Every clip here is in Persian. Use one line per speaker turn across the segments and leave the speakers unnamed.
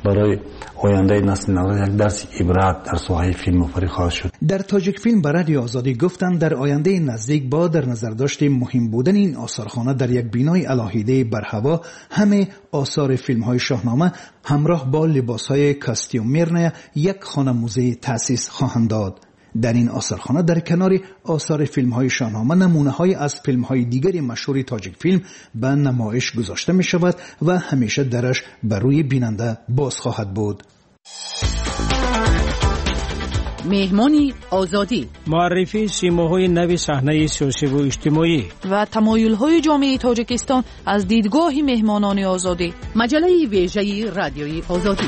برای آینده نسل نو یک درس عبرت در ساحه فیلم‌آفرینی خواهد شد.
در تاجیک فیلم به رادیو آزادی گفتند در آینده نزدیک با در نظر داشت مهم بودن این آثارخانه در یک بینای علاهیده بر هوا، همه آثار فیلم‌های شاهنامه همراه با لباس‌های کاستیومرنه یک خانه موزه تأسیس خواهند داد. در این آثارخانه در کنار آثار فیلم‌های شاهنامه نمونه‌های از فیلم‌های دیگر مشهور تاجیک فیلم به نمایش گذاشته می‌شود و همیشه درش بر روی بیننده باز خواهد بود.
مهمانی آزادی،
معرفی سیماهای نو صحنه سیاسی و اجتماعی
و تمایل‌های جامعه تاجیکستان از دیدگاه مهمانان آزادی. مجله ویژه رادیوی آزادی.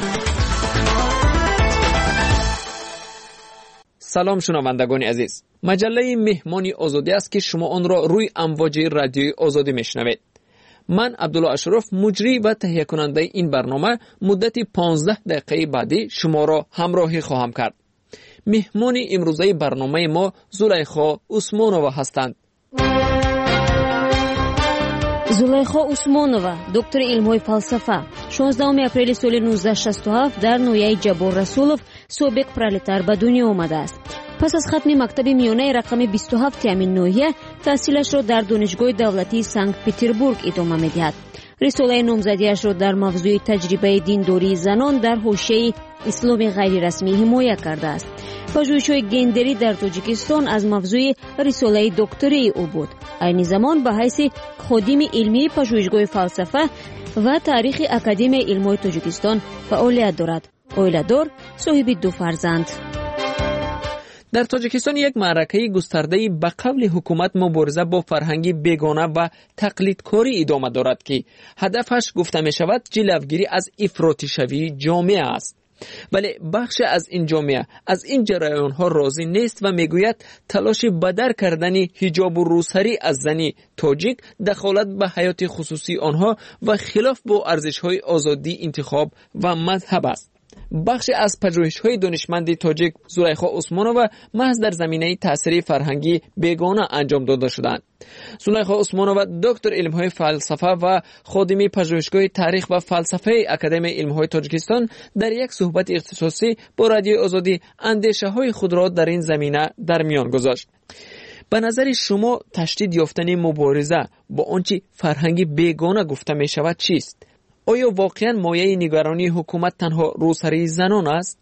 سلام شنوندگان عزیز، مجله مهمانی آزادی است که شما آن را روی امواج رادیوی آزادی میشنوید. من عبدالله اشرف، مجری و تهیه کننده این برنامه، مدت 15 دقیقه بعدی شما را همراهی خواهم کرد. مهمان امروزه برنامه ما زلیخا عثمانова هستند.
زلیخا عثمانова، دکتر علم‌های فلسفه، 16 اپریل سال 1967 در نویه جبار رسولов سابق پرولتار به دنیا آمده است. پس از ختم مکتب میانه رقم 27 همین نویه، تحصیلش را در دانشگاه دولتی سنت پترزبورگ ادامه می‌دهد. رساله نامزدیش را در موضوع تجربه دینداری زنان در حوزه اسلام غیر رسمی حمایت کرده است. پژوهش‌های گندری در تاجیکستان از موضوع رساله دکتری او بود. عین زمان به حیث خادم علمی پژوهشگاه فلسفه و تاریخ اکادمی علم‌های تاجیکستان فعالیت دارد. اویلادور، صاحب 2 فرزند.
در تاجیکستان یک معرکه گسترده به قول حکومت مبارزه با فرهنگ بیگانه و تقلیدکاری ادامه دارد که هدفش گفته می شود جلوگیری از افراطی شوی جامعه است. ولی بخش از این جامعه از این جریان ها راضی نیست و میگوید تلاش بدر کردن حجاب و روسری از زنی تاجیک دخالت به حیات خصوصی آنها و خلاف با ارزش های آزادی انتخاب و مذهب است. بخش از پژوهش‌های دانشمند تاجیک زلیخا عثمانова محض در زمینه تأثیر فرهنگی بیگانه انجام داده شدند. زلیخا عثمانova دکتر علم‌های فلسفه و خادم پژوهشگاه تاریخ و فلسفه اکادمی علم‌های تاجیکستان در یک صحبت اختصاصی با رادیو آزادی اندیشه‌های خود را در این زمینه در میان گذاشت. به نظر شما تشدید یافتن مبارزه با آنچه فرهنگ بیگانه گفته می شود چیست؟ آیا واقعا مایه نگرانی حکومت تنها روسری زنان است؟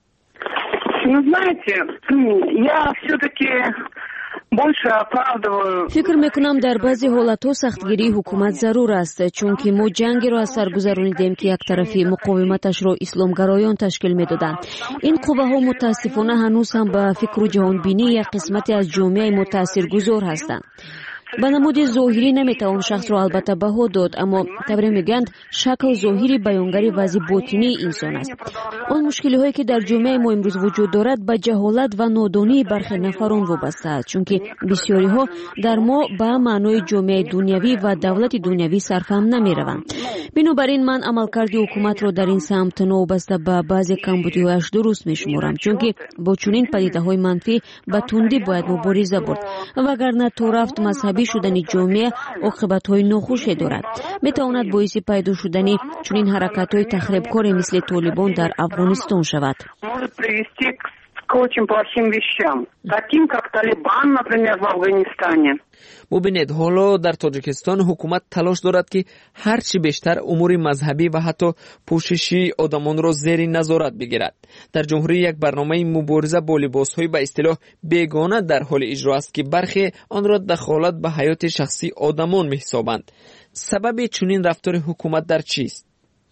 فکر میکنم در بعضی حالتها سختگیری حکومت ضرور است، چون که ما جنگی را از سر گذرانیدیم که یک طرفی مقاومتش را اسلامگرایان تشکیل میدادند. این قوه ها متاسفانه هنوز هم به فکر و جهانبینی یک قسمتی از جامعه متاثرگذار هستند. به نمود ظاهری نمیتوان شخص را البته بها داد، اما طبری میگند شکل ظاهری بیانگری وضع باطنی انسان است. آن مشکلی هایی که در جامعه ما امروز وجود دارد به جهالت و نادانی برخی نفران وابسته است، چون که بسیاری ها در ما به معنای جامعه دنیوی و دولت دنیوی صرفهم نمیروند. بنابراین من عملکرد حکومت را در این سمت نوبسته به بعضی کمبودی‌هایش درست میشمارم، چون که با چنین پدیده‌های منفی به تندی باید مبارزه برد، وگرنه تو رفت مذهبی شدن جامعه عاقبت‌های ناخوشی دارد. میتواند باعث پیدا شدن چنین حرکت‌های تخریبکار مثل طالبان در افغانستان شود.
очень плохим вещам, таким как Талибан, например, в Афганистане.
ببینید حالا در تاجیکستان حکومت تلاش دارد که هرچی بیشتر امور مذهبی و حتی پوششی آدمان را زیر نظارت بگیرد. در جمهوری یک برنامه مبارزه با لباس‌های به اصطلاح بیگانه در حال اجرا است که برخی آن را دخالت به حیات شخصی آدمان می‌حسابند. سبب چنین رفتار حکومت در چیست؟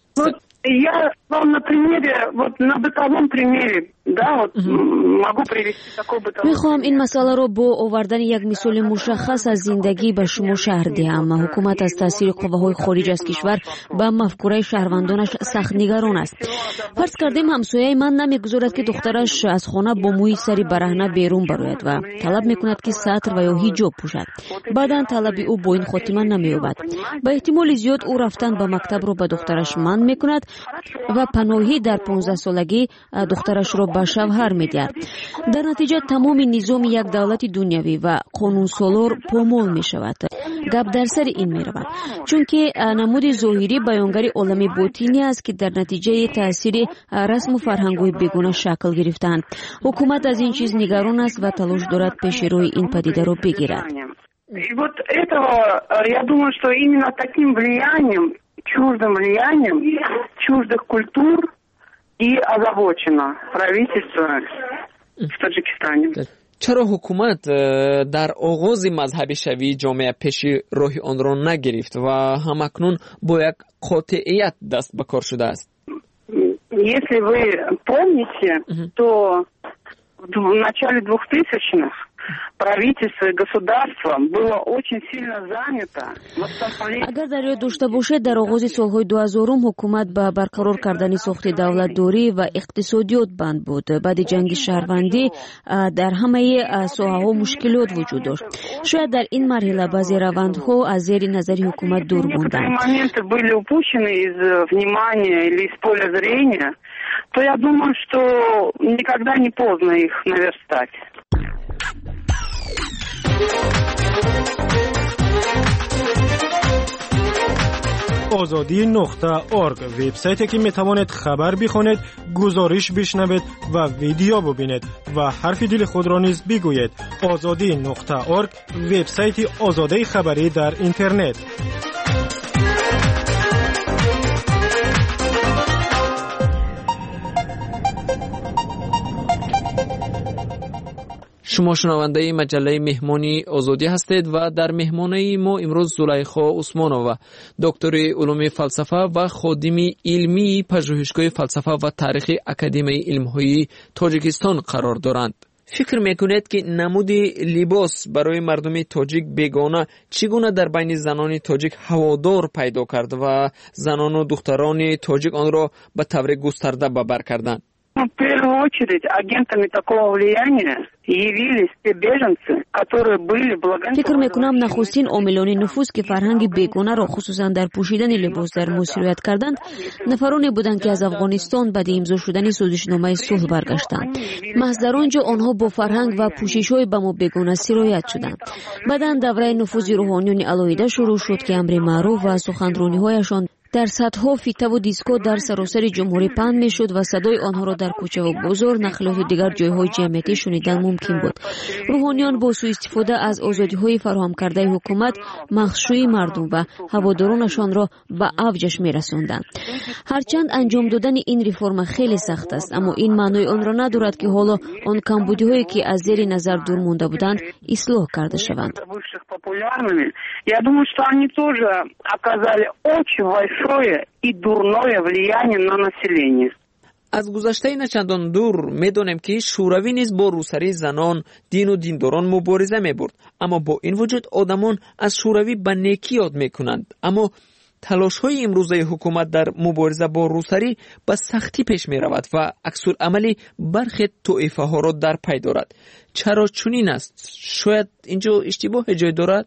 Я вам на примере, вот на бытовом примере, да, вот могу привести такой бытовой.
میخوام این مسئله رو با آوردن یک مثال مشخص از زندگی به شما شرح دهم. حکومت از تاثیر قوه‌های خارج از کشور به مفکوره شهروندانش سخت نگران است. فرض کردیم همسایه من نمیگذارد که دخترش از خانه با موی سری برهنه بیرون براید و طلب میکند که ساتر و یا حجاب پوشد. بعداً طلب او با این خاتمه نمییابد. به احتمال زیاد او رفتن به مکتب رو به دخترش منع میکند و پناهی در 15 سالگی دخترش را به شوهر میدهد. در نتیجه تمام نظام یک دولت دنیوی و قانون سالار پامال می شود. гап дар сари ин меравад, чунки намуди зоҳирӣ баёнгари олами ботинӣ аст ки дар натиҷаи таъсири расму фарҳангҳои бегуна шакл гирифтаанд. Ҳукумат аз ин чиз нигарон аст ва талош дорад пеши роҳи ин падидаро бигирад.
И вот этого, я думаю, что именно таким влиянием, чуждым влиянием чуждых культур и озабочено правительство в Таджикистане.
чаро ҳукумат дар оғози мазҳабишавии ҷомеа пеши роҳи онро нагирифт ва ҳамакнун бо як қотеият даст ба кор шудааст?
Если вы помните, то в начале 2000-х правительство и государство было очень сильно занято восстановлением.
Агар дар ёд дошта бошед, дар оғози солҳои 2000 ҳукумат ба барқарор кардани сохти давлатдорӣ ва иқтисодиёт банд буд. Баъди ҷанги шаҳрвандӣ дар ҳамаи соҳаҳо мушкилот вуҷуд дошт. Шояд дар ин марҳила баъзе равандҳо аз зери назари ҳукумат дур монданд.
Некоторые моменты были упущены из внимания или из поля зрения, то я думаю, что никогда не поздно их наверстать.
azadi.org وبسایتی که میتوانید خبر بخونید، گزارش بشنوید و ویدیو ببینید و حرف دل خود را نیز بگویید. azadi.org وبسایت آزادی خبری در اینترنت.
شما شنونده مجله مهمانی آزادی هستید و در مهمانی ما امروز زلیخا عثمانова دکتر علوم فلسفه و خادم علمی پژوهشگاه فلسفه و تاریخ اکادمی علم‌های تاجیکستان قرار دارند. فکر میکنید که نمود لباس برای مردم تاجیک بیگانه چگونه در بین زنان تاجیک هوادار پیدا کرد و زنان و دختران تاجیک آن را به طور گسترده به بر کردند؟
В первую очередь агентами такого влияния явились те беженцы, которые были благодарны.
فکر میکنم نخستین عاملان نفوذ که فرهنگ بیگانه را خصوصا در پوشیدن لباس در ما سرایت کردند، نفرانی بودند که از افغانستان بعد امضا شدن سازشنامه صلح برگشتند. محض در آنجا آنها با فرهنگ و پوشش‌های به ما بیگانه سرایت شدند. بعداً دوره نفوذ روحانیون علایده شروع شد که امر معروف و سخنرانی‌هایشان در صدها فیته و دیسکو در سراسر جمهوری پهن میشد و صدای آنها را در کوچه و بازار، نقلات و دیگر جایهای جمعیتی شنیدن ممکن بود. روحانیان با سوء استفاده از آزادی‌های فراهم کرده حکومت، مخشوی مردم و هوادارانشان را به اوجش می‌رساندند. هرچند انجام دادن این رفرم خیلی سخت است، اما این معنای آن را ندارد که حالا آن کمبودی‌هایی که از زیر نظر دور مانده بودند اصلاح کرده شوند.
Я думаю, что они тоже оказали очень большое и дурное влияние на население.
از گذشته نچندان دور میدانیم که شوروی نیز با روسری زنان، دین و دینداران مبارزه میبرد، اما با این وجود آدمان از شوروی به نیکی یاد میکنند. اما تلاش های امروزه حکومت در مبارزه با روسری به سختی پیش می رود و عکس العملی برخی طایفه ها را در پی دارد. چرا چنین است؟ شاید اینجا اشتباه جای دارد؟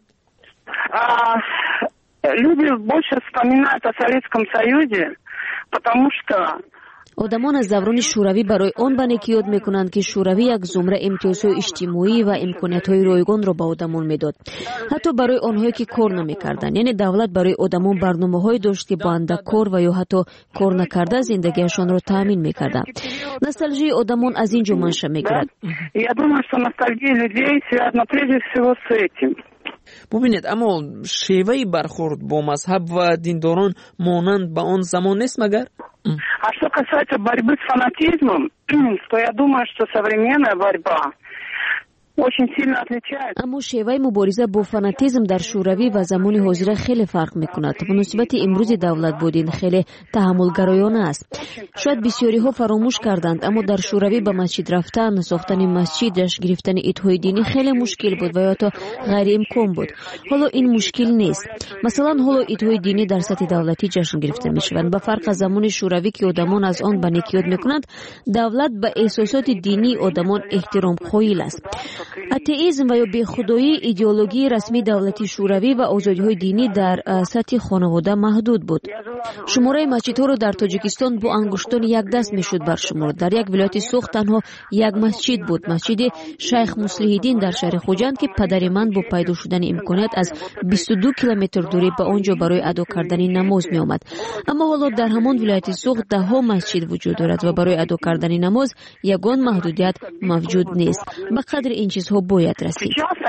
Люди больше вспоминают о Советском Союзе, потому что
آدمان از دوران شوروی برای آن به نیکی یاد میکنند که شوروی یک زمره امتیازهای اجتماعی و امکانیت‌های رایگان را به آدمان میداد، حتی برای آنهایی که کار نمیکردند. یعنی دولت برای آدمان برنامه‌هایی داشت که با اندک کار و یا حتی کار نکرده زندگیشان را تامین میکرد. نوستالژی آدمان از اینجا منشأ میگیرد.
Я думаю, что ностальгия людей связана прежде всего с этим.
ببینید، اما شیوه برخورد با مذهب و دینداران مانند به آن زمان نیست مگر؟
А что касается борьбы с фанатизмом, то я думаю, что современная борьба очень сильно отличается.
اما شیوه مبارزه با فاناتیزم در شوروی و زمان حاضر خیلی فرق میکند. به نسبت امروز دولت بودین خیلی تحملگرایانه است. شاید بسیاری ها فراموش کردند، اما در شوروی به مسجد رفتن، ساختن مسجد، جشن گرفتن عیدهای دینی خیلی مشکل بود و یا تا غیر امکان بود. حالا این مشکل نیست. مثلا حالا عیدهای دینی در سطح دولتی جشن گرفته میشوند. به فرق از زمان شوروی که آدمان از آن به نیکی یاد میکنند، دولت به احساسات دینی آدمان احترام قائل است. اتئیسم و یا بیخودایی ایدئولوژی رسمی دولتی شوروی و آزادی‌های دینی در سطح خانواده محدود بود. شماره مسجدها را در تاجیکستان با انگشتان یک دست میشد برشمرد. در یک ولایت سوخت تنها یک مسجد بود، مسجد شیخ مصلح الدین در شهر خوجند که پدر من با پیدا شدن امکانیت از 22 کیلومتر دوری به آنجا برای ادا کردن نماز می آمد. اما حالا در همان ولایت سوخت ده ها مسجد وجود دارد و برای ادا کردن نماز یگان محدودیت موجود نیست. به قدر این چیزها باید رسید.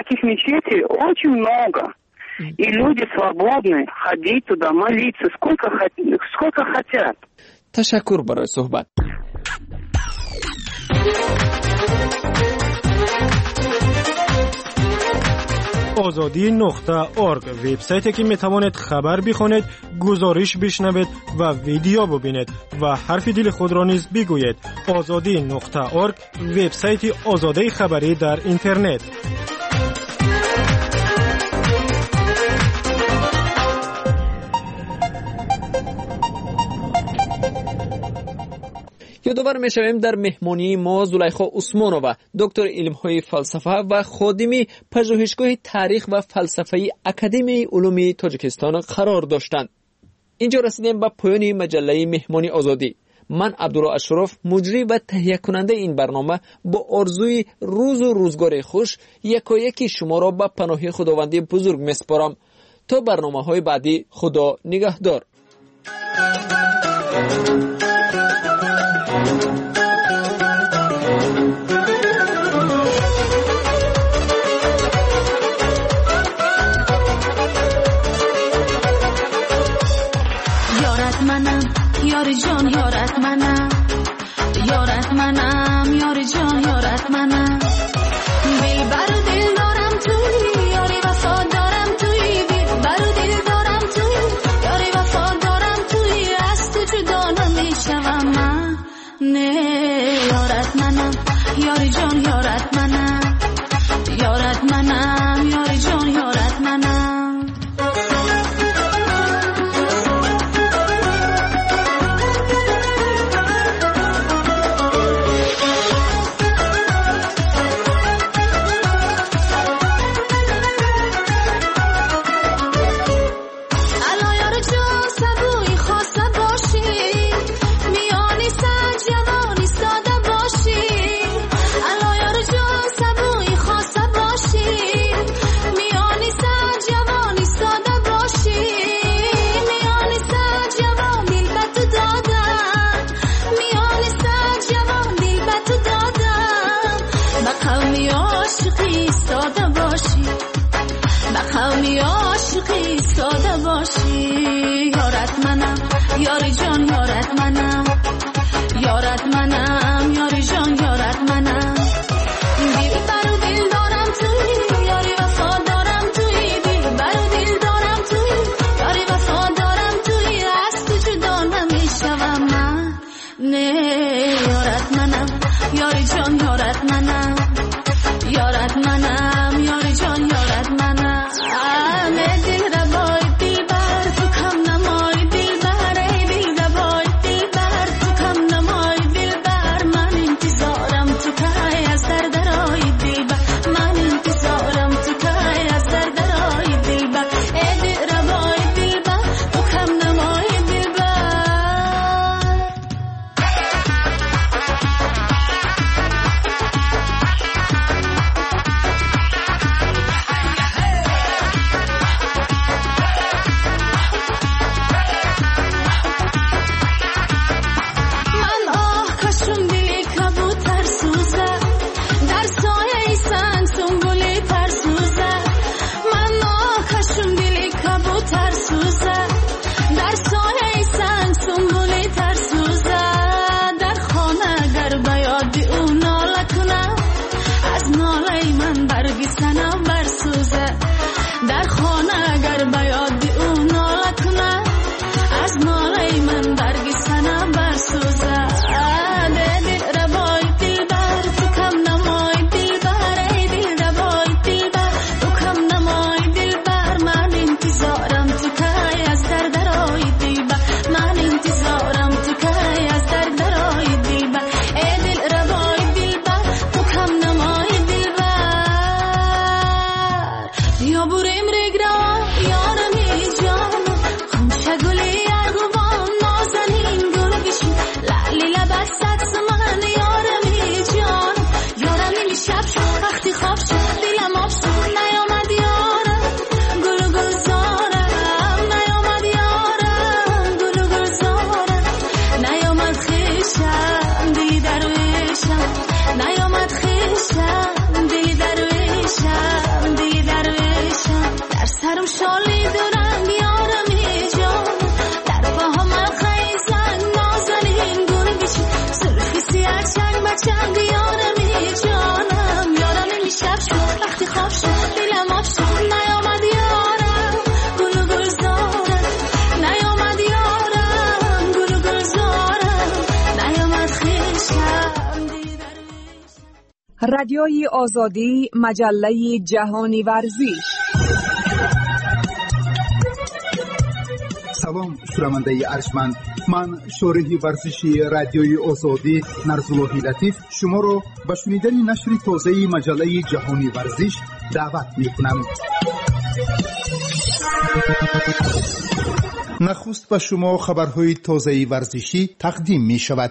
И люди свободны ходить туда, молиться, сколько хотят.
تشکر برای صحبت.
azadi.org وبسایتی که میتوانید خبر بخونید، گزارش بشنوید و ویدیو ببینید و حرف دل خود را نیز بگویید. azadi.org وبسایت آزادی خبری در اینترنت.
یادآور می‌شویم در مهمانی ما زلیخا عثمانووا دکتر علم‌های فلسفه و خادم پژوهشگاه تاریخ و فلسفه اکادمی علوم تاجیکستان قرار داشتند. اینجا رسیدیم به پایان مجله مهمانی آزادی. من عبدالله اشرف مجری و تهیه کننده این برنامه با آرزوی روز و روزگار خوش یکایک شما را به پناه خداوندی بزرگ می‌سپارم. تا برنامه‌های بعدی، خدا نگهدار.
یار جان یارت منم، یارت منم، یار جان یارت منم. دل بر دل دارم توی، یاری وفا دارم توی. دل بر دل دارم توی، یاری وفا دارم توی. از تو جدا نمیشوم من، نه یارت منم، یار جان یارت منم، یارت منم، یار جان یارت منم. یارت منم، یار جان یارت منم، یارت منم، یار جان یارت منم. دل بر دل دارم توی، یاری وفا دارم توی. دل بر دل دارم توی، یاری وفا دارم توی. از تو جدا نمیشوم من، نه یارت منم، یار جان یارت منم، یارت منم، یار جان یارت منم.
رادیوی آزادی، مجله جهانی ورزش.
سلام شنونده ارجمند، من شارح ورزشی رادیوی آزادی نرزالله لطیف شما را به شنیدن نشر تازه مجله جهانی ورزش دعوت می‌کنم. نخست به شما خبرهای تازه ورزشی تقدیم می شود.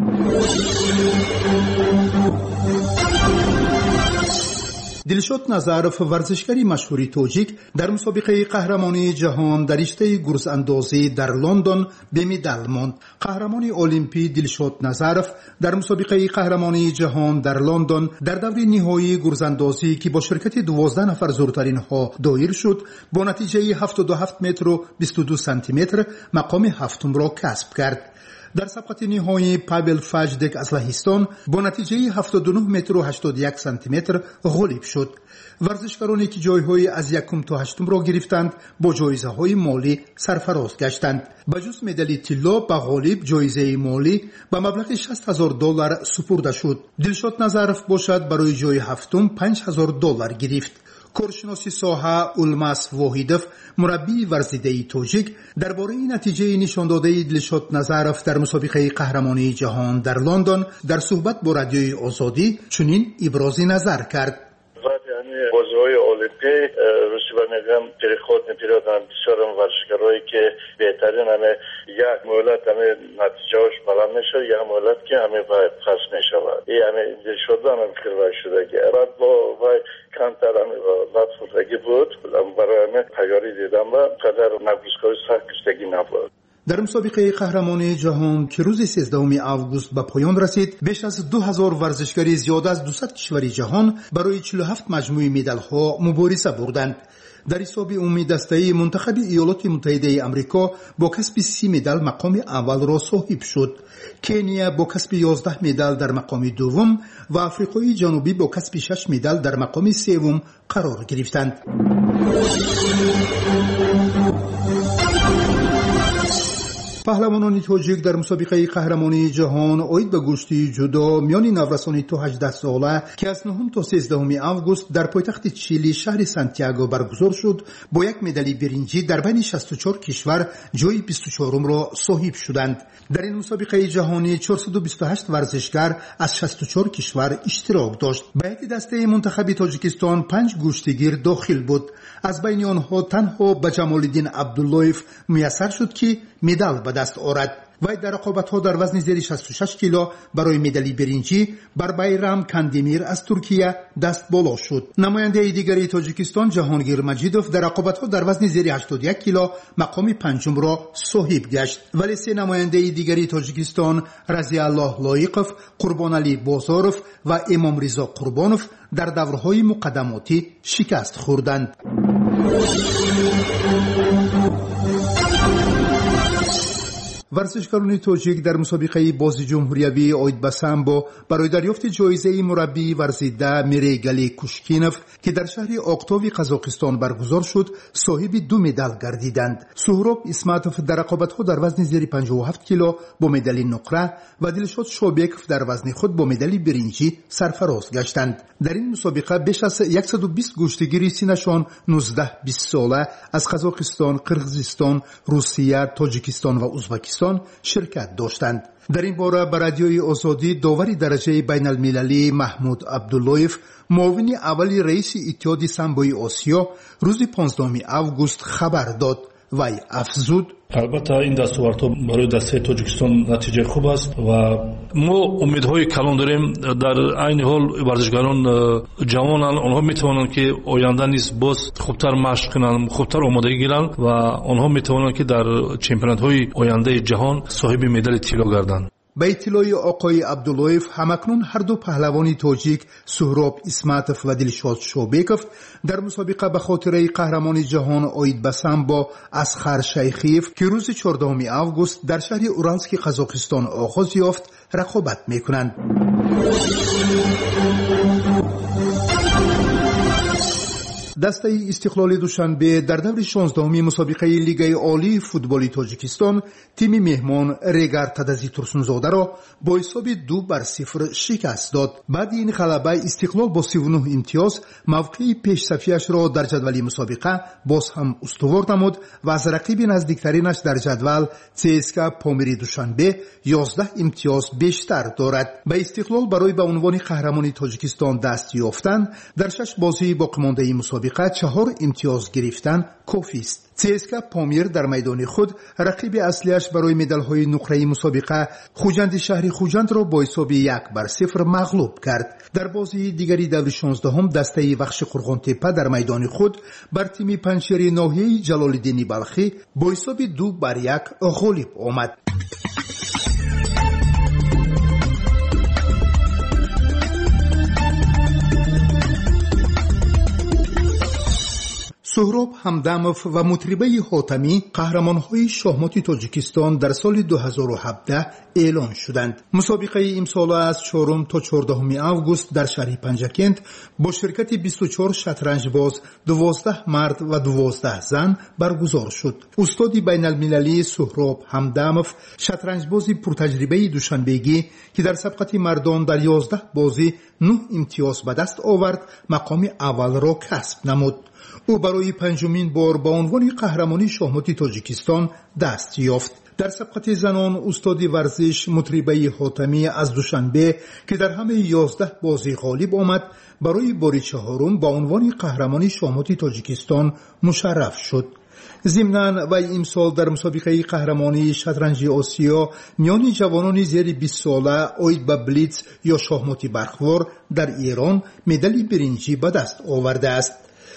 دلشاد نظرف ورزشکاری مشهور تاجیک در مسابقه قهرمانی جهان در رشته گرزاندازی در لندن به مدال ماند. قهرمان المپی دلشاد نظرف در مسابقه قهرمانی جهان در لندن در دور نهایی گرزاندازی که با شرکت 12 نفر زورترین ها دایر شد با نتیجه 77 متر و 22 سانتی متر مقام هفتم را کسب کرد. در سبقت نهایی پاول فاجدک از لهستان با نتیجه 79 متر و 81 سانتی متر غالب شد. ورزشکارانی که جایهای از یکم تا هشتم را گرفتند با جایزه های مالی سرفراز گشتند. بجز مدال طلا به غالب جایزه مالی به مبلغ $60,000 سپرده شد. دلشاد نظرف باشد برای جای هفتم $5,000 گرفت. کارشناسی ساحه اولماس واحیدوف مربی ورزیده تاجیک درباره نتیجه نشان داده دلشاد نظرف در مسابقه قهرمانی جهان در لندن در صحبت با رادیوی آزادی چنین ابراز نظر کرد.
بازی‌های المپی روسیه نگم تریخوت نپیرادن بسیارم ورزشکارایی که بهترین همه یک مولت همه نتیجهش بلند میشه یا مولت که همه باید خاص میشود. این همه دلشاد هم فکر شده که بعد با کمتر همه لطف‌فرزگی بود برای همه تیاری دیدم و قدر نبوسکاری سرکشتگی نبود.
در مسابقه قهرمانی جهان که روز 13 آگوست به پایان رسید بیش از 2000 ورزشکاری زیاده از 200 کشور جهان برای 47 مجموعه مدال ها مبارزه بردند. در حساب عمومی دسته منتخب ایالات متحده آمریکا با کسب 30 مدال مقام اول را صاحب شد. کنیا با کسب 11 مدال در مقام دوم و آفریقای جنوبی با کسب 6 مدال در مقام سوم قرار گرفتند. پهلوانان تاجیک در مسابقه قهرمانی جهان عاید به گشتی جدا میان نورسان تا 18 ساله که از 9 تا 13 آگوست در پایتخت چیلی شهر سانتیاگو برگزار شد با یک مدال برنجی در بین 64 کشور جای 24 را صاحب شدند. در این مسابقه جهانی 428 ورزشکار از 64 کشور اشتراک داشت. به یک دسته منتخب تاجیکستان 5 گشتیگیر داخل بود. از بین آنها تنها به جمالالدین عبداللهیف میسر شد که مدال به دست آورد. وی در رقابت‌ها در وزن زیر 66 کیلو برای مدال برنجی بر بیرام کاندیمیر از ترکیه دست بالا شد. نماینده دیگری تاجیکستان جهانگیر مجیدوف در رقابت‌ها در وزن زیر 81 کیلو مقام پنجم را صاحب گشت. ولی سه نماینده دیگری تاجیکستان رضی الله لایقوف، قربانعلی بازاروف و امام رضا قربانوف در دورهای مقدماتی شکست خوردند. ورزشکاران تاجیک در مسابقه بازی جمهوریوی عاید به سامبو برای دریافت جایزه مربی ورزیده میرگلی کوشکینوف که در شهر اقتاوی قزاقستان برگزار شد صاحب 2 مدال گردیدند. سهراب اسماتوف در رقابت‌ها در وزن زیر 57 کیلو با مدال نقره و دلشاد شوبکوف در وزن خود با مدال برنجی سرفراز گشتند. در این مسابقه بیش از 120 گشتیگیر سنشان 19-20 ساله از قزاقستان، قرقیزستان، روسیه، تاجیکستان و ازبکستان شرکت داشتند. در این باره به رادیوی آزادی داوری درجه بین المللی محمود عبداللهیف معاون اولی رئیس اتحاد سامبوی آسیا روز 15 آگوست خبر داد. وی افزود:
البته این دستاوردها برای دسته تاجیکستان نتیجه خوب است و ما امیدهای کلان داریم. در عین حال ورزشکاران جوانان آنها میتوانند که آینده نیز باز خوبتر مشق کنند، خوبتر آمادگی گیرند و آنها میتوانند که در چمپیونات های آینده جهان صاحب مدال طلا گردند.
به اطلاع آقای عبداللهیف همکنون هر دو پهلوان تاجیک سهراب اسماتوف و دلشاد شوبکوف در مسابقه به خاطر قهرمانی جهان عاید به سامبو اسخر شیخیف که روز 14 آگوست در شهر اورالسک قزاقستان آغاز یافت رقابت میکنند. دسته استقلال دوشنبه در دور 16 مسابقه لیگ عالی فوتبال تاجیکستان تیم مهمان ریگر تدزی ترسونزاده را با حساب 2-0 شکست داد. بعد این غلبه استقلال با 39 امتیاز موقع پیش صفیش را در جدول مسابقه باز هم استوار نمود و از رقیب نزدیکترینش در جدول CSKA پامیر دوشنبه 11 امتیاز بیشتر دارد. به استقلال برای به عنوان قهرمان تاجیکستان دست یافتن در 6 بازی باقی مانده مسابقه 4 امتیاز گرفتن کافی است. CSKA پامیر در میدان خود رقیب اصلیش برای مدال‌های نقره‌ای مسابقه خوجند شهری خوجند را با حساب 1-0 مغلوب کرد. در بازی دیگری دور 16 دسته وخش قرغان تپه در میدان خود بر تیم پنجشیر ناحیه جلال‌الدین بلخی با حساب 2-1 غالب آمد. سهراب همدمов و مطربه حاتمی قهرمان‌های شاهمات تاجیکستان در سال 2017 اعلان شدند. مسابقه امسال از 4 تا 14 آگوست در شهر پنجکند با شرکت 24 شطرنج باز 12 مرد و 12 زن برگزار شد. استاد بین‌المللی سهراب همدمов شطرنج بازی پرتجربه دوشنبهگی که در سبقت مردان در 11 بازی 9 امتیاز به دست آورد مقام اول را کسب نمود. او برای پنجمین بار با عنوان قهرمانی شاهمات تاجیکستان دست یافت. در سبقت زنان استاد ورزش مطربه حاتمی از دوشنبه که در همه 11 بازی غالب آمد برای بار چهارم با عنوان قهرمانی شاهمات تاجیکستان مشرف شد. ضمناً و امسال در مسابقه قهرمانی شطرنج آسیا میان جوانان زیر 20 ساله اوید به بلیتز یا شاهمات برخوار در ایران مدال برنجی به دست آورده است.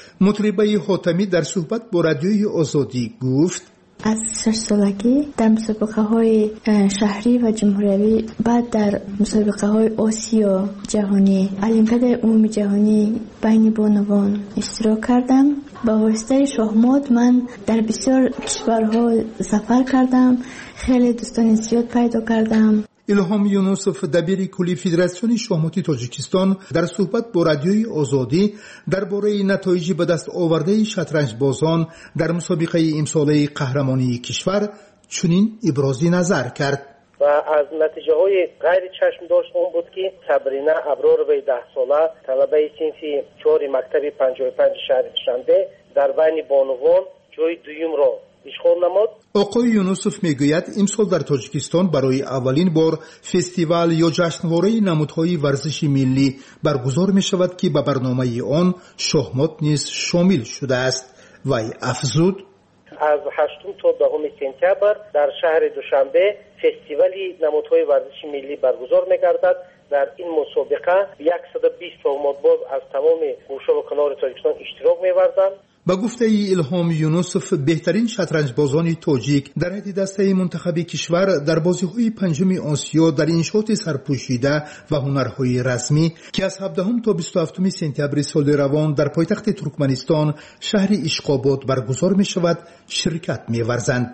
مطربه حاتمی در صحبت با رادیوی آزادی گفت
از 6 سالگی در مسابقه های شهری و جمهوری بعد در مسابقه های آسیا جهانی المپیاد عمومی جهانی بین بانوان اشتراک کردم. با واسطه شاهمات من در بسیار کشورها سفر کردم، خیلی دوستان زیاد پیدا کردم.
الهام یونوسف دبیر کلی فدراسیون شاهمات تاجیکستان در صحبت با رادیوی آزادی درباره نتایج به دست آورده شطرنج بازان در مسابقه امساله قهرمانی کشور چنین ابراز نظر کرد.
و از نتیجه های غیر چشم داشت اون بود که صبرینه ابرار وی 10 ساله طلبه صنف 4 مکتب 55 شهر دوشنبه در بین بانوان جای دوم را اشغال نمود.
آقای یونوسف میگوید امسال در تاجیکستان برای اولین بار فستیوال یا جشنواره نمودهای ورزشی ملی برگزار می شود که به برنامه آن شاهمات نیز شامل شده است. وی افزود
از 8 تا 10 سپتامبر در شهر دوشنبه فستیوالی نمودهای ورزشی ملی برگزار می گردد. در این مسابقه 120 شاهماتباز از تمام گوشه و کنار تاجیکستان اشتراک می‌ورزند.
با گفته الهام یونوسف بهترین شطرنج بازان تاجیک در حد دسته منتخب کشور در بازی‌های پنجم آسیا در انشاط سرپوشیده و هنرهای رسمی که از 17 تا 27 سپتامبر سال روان در پایتخت ترکمنستان شهر اشقاباد برگزار می‌شود شرکت می‌ورزند.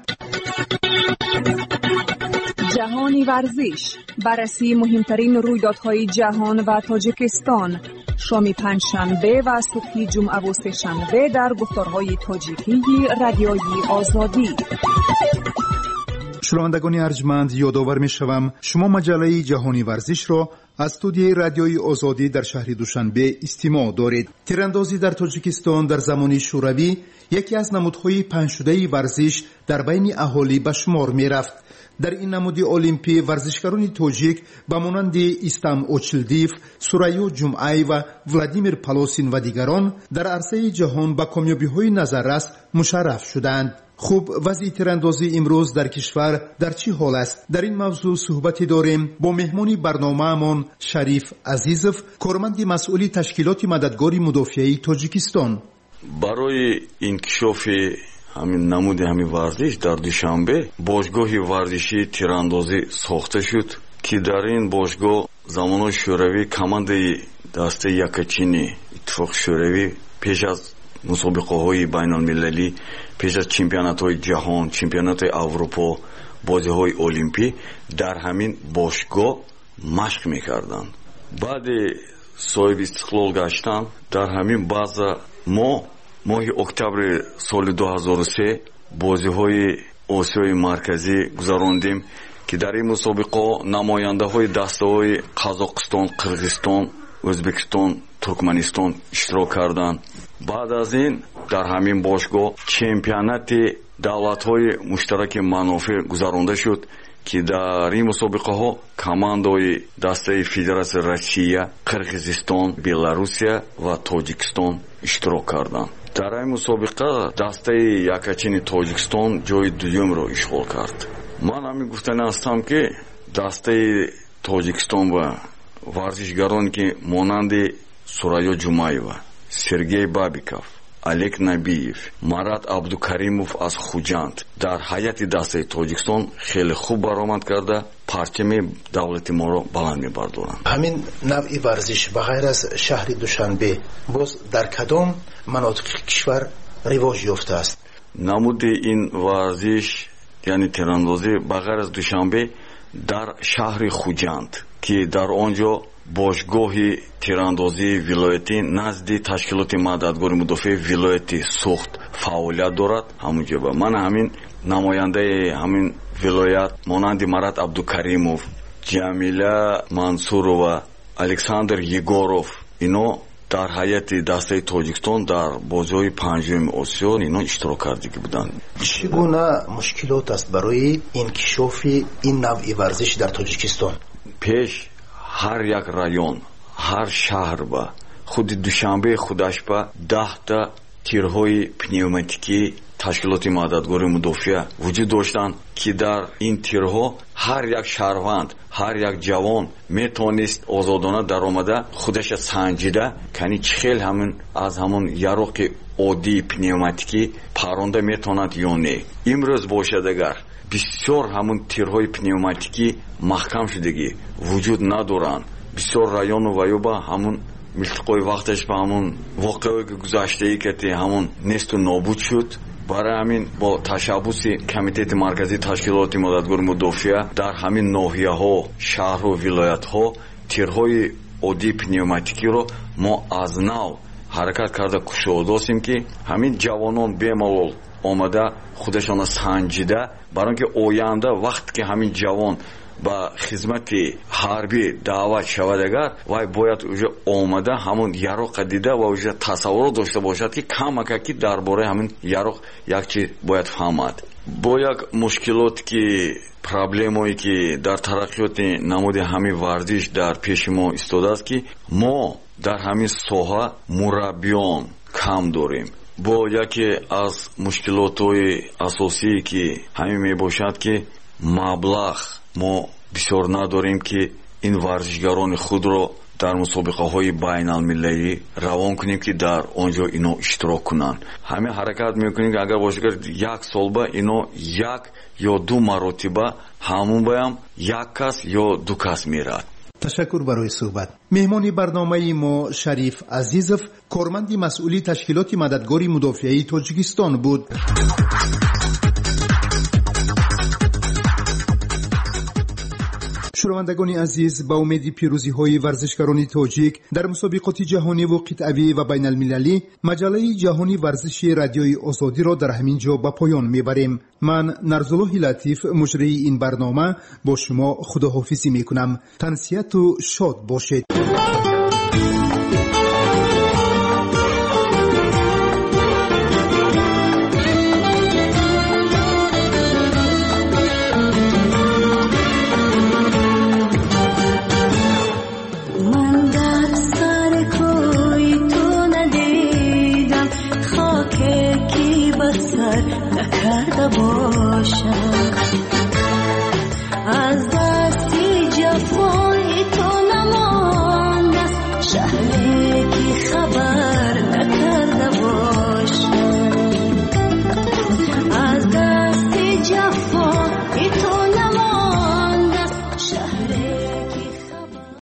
جهانی ورزش، بررسی مهمترین رویدادهای جهان و تاجیکستان، شام پنجشنبه و صبح جمعه و سه‌شنبه در گفتارهای تاجیکی رادیوی آزادی.
شنوندگان ارجمند، یادآور می‌شوم شما مجله جهانی ورزش را از استودیوی رادیوی آزادی در شهر دوشنبه استماع دارید. تیراندازی در تاجیکستان در زمان شوروی یکی از نمودهای پنه‌شده ورزش در بین اهالی به شمار می‌رفت. در این نمود المپی ورزشکاران تاجیک به مانند ایستام اوچلدیف، سوریو جمعی و ولادیمیر پالوسین و دیگران در عرصه جهان با کامیابی‌های نظررس مشرف شدند. خوب وضع تیراندازی امروز در کشور در چه حال است؟ در این موضوع صحبتی داریم با مهمانی برنامه‌مان شریف عزیزов، کارمند مسئول تشکیلات مددگار مدافعی تاجیکستان.
برای انکشاف همین نمود همین ورزش در دوشنبه باشگاه ورزشی تیراندازی ساخته شد که در این باشگاه زمان شوروی کمانده دسته یکچینی اتفاق شوروی پیش از مسابقه های بین المللی، پیش از چمپیونات های جهان، چمپیونات اروپا، بازی های المپی در همین باشگاه مشق میکردند. بعد صاحب استقلال گشتن در همین بازه ما моҳи октябри соли 2003 бозиҳои осиёи марказӣ гузарондем ки дар ин мусобиқаҳо намояндаҳои дастаҳои қазоқистон, қирғизистон, o'zbekiston, turkmaniston ishtirok kardand. Ba'd az in dar hamin boshgoh chempionati davlatҳои муштараки манофеъ гузаронда шуд ки дар ин мусобиқаҳо командаҳои дастаи Федератсияи Россия, Қирғизистон, Беларусия ва Тоҷикистон иштирок карданд. дар ин мусобиқа дастаи якачини Тоҷикистон ҷои дуюмро ишғол кард. ман ҳамин гуфтани ҳастам ки дастаи Тоҷикистон ва варзишгароне ки монанди Сурайё Ҷумаева, Сергей Бабиков, Олег Набиев, Марат Абдукаримов аз Хуҷанд дар ҳайати дастаи Тоҷикистон хеле хуб баромад карда парчами давлати моро баланд мебардоранд.
ҳамин навъи варзиш ба ғайр аз шаҳри Душанбе боз дар кадом манотиқи кишвар ривоҷ ёфтааст?
намуди ин варзиш яъне тирандозӣ ба ғайр аз Душанбе дар шаҳри Хуҷанд ки дар онҷо бошгоҳи тирандозии вилоятӣ назди ташкилоти мададгори мудофиаи вилояти сухт фаъолият дорад. ҳамунҷо ба ман ҳамин намояндаи ҳамин вилоят монанди Марат Абдукаримов, Ҷамила Мансурова, Александр Егоров ино дар ҳайати дастаи Тоҷикистон дар бозиҳои панҷуми Осиё ино иштирок кардагӣ буданд.
чӣ гуна мушкилот аст барои инкишофи ин навъи варзиш дар Тоҷикистон?
пеш ҳар як район, ҳар шаҳр ба худи Душанбе худаш ба 10 тирҳои пневматикӣ ташкилоти мададгори мудофиа вуҷуд доштанд ки дар ин тирҳо ҳар як шаҳрванд, ҳар як ҷавон метавонист озодона даромада худаша санҷида кани чӣ хел ҳамин аз ҳамон яроқи оддии пневматикӣ паронда метавонад ё не. имрӯз бошад агар бисёр ҳамун тирҳои пневматикӣ маҳкам шудагӣ вуҷуд надоранд, бисёр району ваюба ҳамун милтиқои вақташ ба ҳамун воқеое ки гузаштаи кати ҳамун несту нобуд шуд. барои ҳамин бо ташаббуси комитети марказии ташкилоти мададгори мудофиа дар ҳамин ноҳияҳо, шаҳру вилоятҳо тирҳои оддии пневматикиро мо аз нав ҳаракат карда кушодосем ки ҳамин ҷавонон бемалол омада худашона санҷида барои ки оянда вақте ки ҳамин ҷавон ба хизмати ҳарбӣ даъват шавад агар вай бояд уже омада ҳамон яроқа дида ва уже тасаввур дошта бошад ки камакаки дар бораи ҳамин яроқ якчи бояд фаҳмад. бо як мушкилоте ки проблемое ки дар тараққиёти намуди ҳамин варзиш дар пеши мо истодааст ки мо дар ҳамин соҳа мураббиён кам дорем. бо яке аз мушкилотҳои асосие ки ҳамин мебошад ки маблағ мо бисёр надорем ки ин варзишгарони худро дар мусобиқаҳои байналмиллалӣ равон кунем ки дар онҷо ино иштирок кунанд. ҳамин ҳаракат мекунем ки агар бошад як солба ино як ё ду маротиба ҳамун баям як кас ё ду кас мерад.
ташаккур барои суҳбат. меҳмони барномаи мо Шариф Азизов, корманди масъули ташкилоти мададгори мудофиаи Тоҷикистон буд. шунавандагони азиз, ба умеди пирӯзиҳои варзишгарони тоҷик дар мусобиқоти ҷаҳониву қитъавӣ ва байналмилалӣ маҷалаи ҷаҳонӣ варзиши радиои озодиро дар ҳамин ҷо ба поён мебарем. ман Нарзуллоҳи Латиф, муҷрии ин барнома, бо шумо худоҳофизӣ мекунам. тансияту шод бошед.